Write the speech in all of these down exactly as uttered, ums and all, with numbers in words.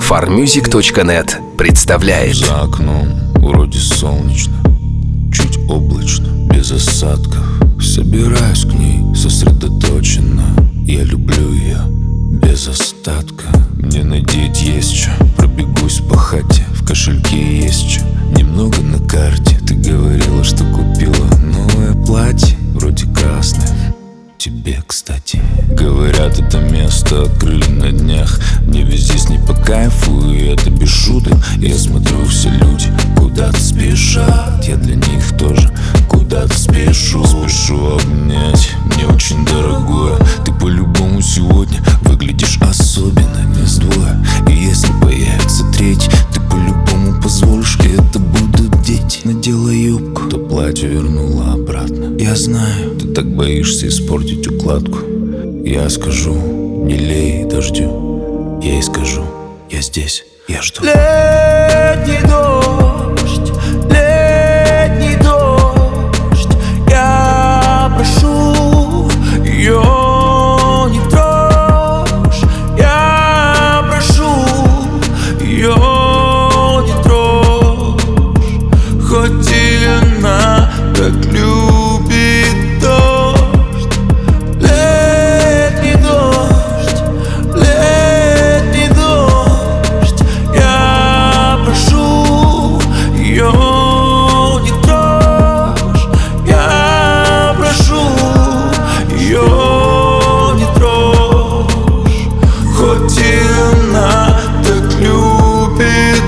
фармьюзик точка нет представляет. За окном вроде солнечно, чуть облачно, без осадков. Собираюсь к ней сосредоточенно. Я люблю ее без остатка. Мне надеть есть что, пробегусь по хате. В кошельке есть что, немного на карте. Ты говорила, что купила новое платье, вроде красное. Тебе, кстати. Говорят, это место открыли на днях. Мне ведь здесь не по кайфу, и это без шуток. Я смотрю, все люди куда-то спешат. Я для них тоже куда-то спешу. Спешу обнять, мне очень дорогое. Ты по-любому сегодня выглядишь особенно, не с двое. И если появится третий, ты по-любому позволишь, и это будут дети. Надела юбку, то платье вернула обратно. Я знаю, ты так боишься испортить укладку. Я скажу, не лей дождю. Я ей скажу, я здесь, я жду. Летний дождь, летний дождь. Я прошу ее не трожь. Я прошу ее не трожь. Хоть и она так любит дождь. Летний дождь, летний дождь. Я прошу ее не трожь. Я прошу ее не трожь. Хоть и она так любит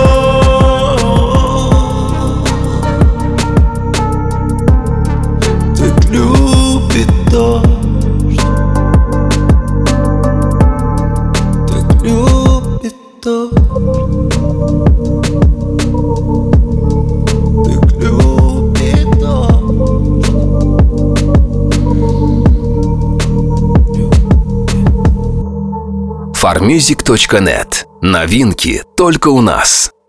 дождь. Так любит дождь. Так любит дождь. Так любит дождь. фармьюзик точка нет. Новинки только у нас.